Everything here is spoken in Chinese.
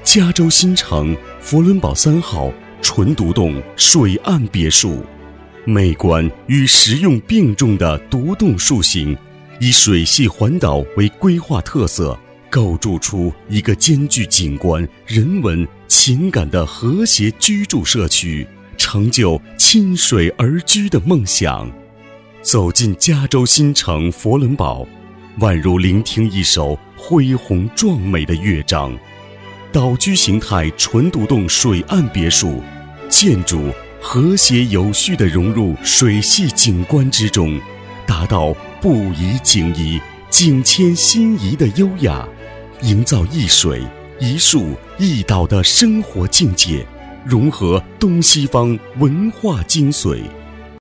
加州新城佛伦堡3号纯独栋水岸别墅，美观与实用并重的独栋树型，以水系环岛为规划特色，构筑出一个兼具景观、人文、情感的和谐居住社区，成就亲水而居的梦想。走进加州新城佛伦堡，宛如聆听一首恢宏壮美的乐章。岛居形态纯独栋水岸别墅，建筑和谐有序地融入水系景观之中，达到不移景移、景迁心移的优雅，营造一水一树一岛的生活境界，融合东西方文化精髓。